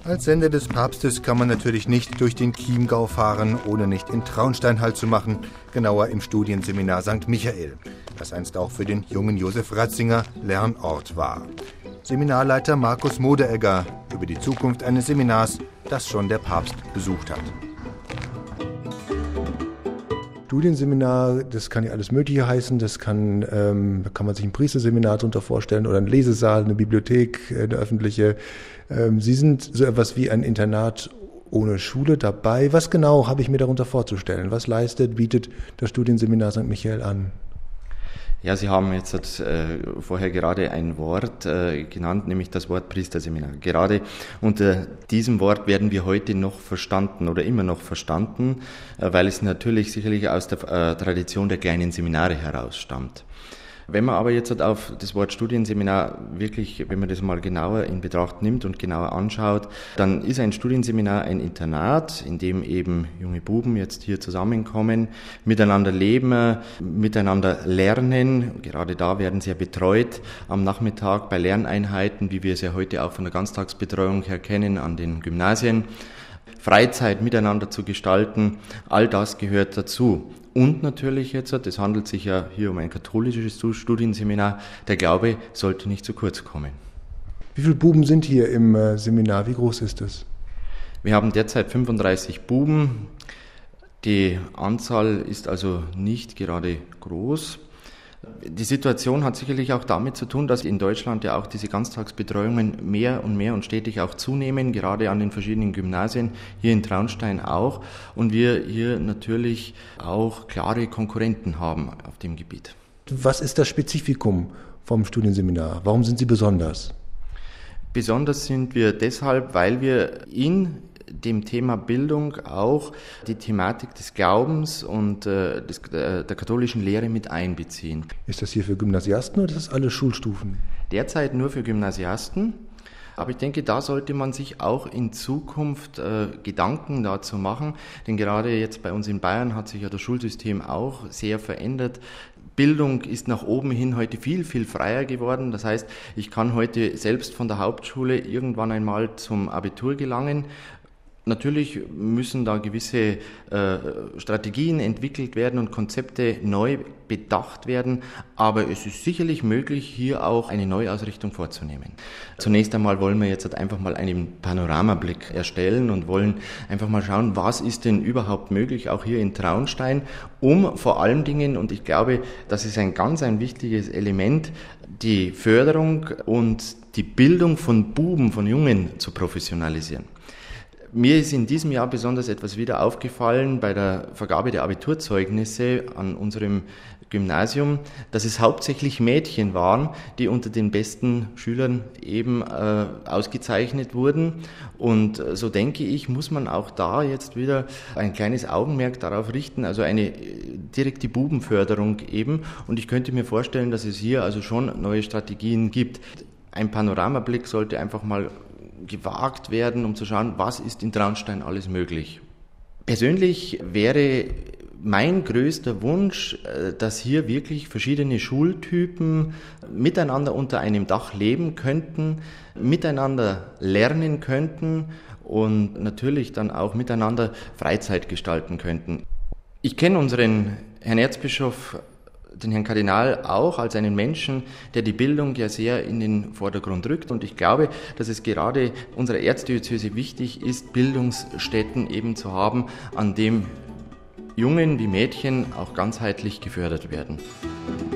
Als Sender des Papstes kann man natürlich nicht durch den Chiemgau fahren, ohne nicht in Traunstein Halt zu machen, genauer im Studienseminar St. Michael, das einst auch für den jungen Josef Ratzinger Lernort war. Seminarleiter Markus Moderegger über die Zukunft eines Seminars, das schon der Papst besucht hat. Studienseminar, das kann ja alles Mögliche heißen. Da kann man sich ein Priesterseminar darunter vorstellen oder ein Lesesaal, eine Bibliothek, eine öffentliche. Sie sind so etwas wie ein Internat ohne Schule dabei. Was genau habe ich mir darunter vorzustellen? Was bietet das Studienseminar St. Michael an? Ja, Sie haben jetzt vorher gerade ein Wort genannt, nämlich das Wort Priesterseminar. Gerade unter diesem Wort werden wir heute noch verstanden oder immer noch verstanden, weil es natürlich sicherlich aus der Tradition der kleinen Seminare herausstammt. Wenn man aber jetzt auf das Wort Studienseminar wirklich, wenn man das mal genauer in Betracht nimmt und genauer anschaut, dann ist ein Studienseminar ein Internat, in dem eben junge Buben jetzt hier zusammenkommen, miteinander leben, miteinander lernen. Gerade da werden sie ja betreut am Nachmittag bei Lerneinheiten, wie wir es ja heute auch von der Ganztagsbetreuung her kennen an den Gymnasien. Freizeit miteinander zu gestalten, all das gehört dazu. Und natürlich jetzt, es handelt sich ja hier um ein katholisches Studienseminar, der Glaube sollte nicht zu kurz kommen. Wie viele Buben sind hier im Seminar? Wie groß ist es? Wir haben derzeit 35 Buben. Die Anzahl ist also nicht gerade groß. Die Situation hat sicherlich auch damit zu tun, dass in Deutschland ja auch diese Ganztagsbetreuungen mehr und stetig auch zunehmen, gerade an den verschiedenen Gymnasien, hier in Traunstein auch, und wir hier natürlich auch klare Konkurrenten haben auf dem Gebiet. Was ist das Spezifikum vom Studienseminar? Warum sind Sie besonders? Besonders sind wir deshalb, weil wir in dem Thema Bildung auch die Thematik des Glaubens und der katholischen Lehre mit einbeziehen. Ist das hier für Gymnasiasten oder ist das alle Schulstufen? Derzeit nur für Gymnasiasten. Aber ich denke, da sollte man sich auch in Zukunft Gedanken dazu machen, denn gerade jetzt bei uns in Bayern hat sich ja das Schulsystem auch sehr verändert. Bildung ist nach oben hin heute viel, viel freier geworden. Das heißt, ich kann heute selbst von der Hauptschule irgendwann einmal zum Abitur gelangen. Natürlich müssen da gewisse Strategien entwickelt werden und Konzepte neu bedacht werden, aber es ist sicherlich möglich, hier auch eine Neuausrichtung vorzunehmen. Zunächst einmal wollen wir jetzt einfach mal einen Panoramablick erstellen und wollen einfach mal schauen, was ist denn überhaupt möglich, auch hier in Traunstein, um vor allen Dingen, und ich glaube, das ist ein wichtiges Element, die Förderung und die Bildung von Buben, von Jungen zu professionalisieren. Mir ist in diesem Jahr besonders etwas wieder aufgefallen bei der Vergabe der Abiturzeugnisse an unserem Gymnasium, dass es hauptsächlich Mädchen waren, die unter den besten Schülern eben ausgezeichnet wurden. Und so denke ich, muss man auch da jetzt wieder ein kleines Augenmerk darauf richten, also eine direkte Bubenförderung eben. Und ich könnte mir vorstellen, dass es hier also schon neue Strategien gibt. Ein Panoramablick sollte einfach mal gewagt werden, um zu schauen, was ist in Traunstein alles möglich. Persönlich wäre mein größter Wunsch, dass hier wirklich verschiedene Schultypen miteinander unter einem Dach leben könnten, miteinander lernen könnten und natürlich dann auch miteinander Freizeit gestalten könnten. Ich kenne unseren Herrn Erzbischof, den Herrn Kardinal, auch als einen Menschen, der die Bildung ja sehr in den Vordergrund rückt. Und ich glaube, dass es gerade unserer Erzdiözese wichtig ist, Bildungsstätten eben zu haben, an dem Jungen wie Mädchen auch ganzheitlich gefördert werden.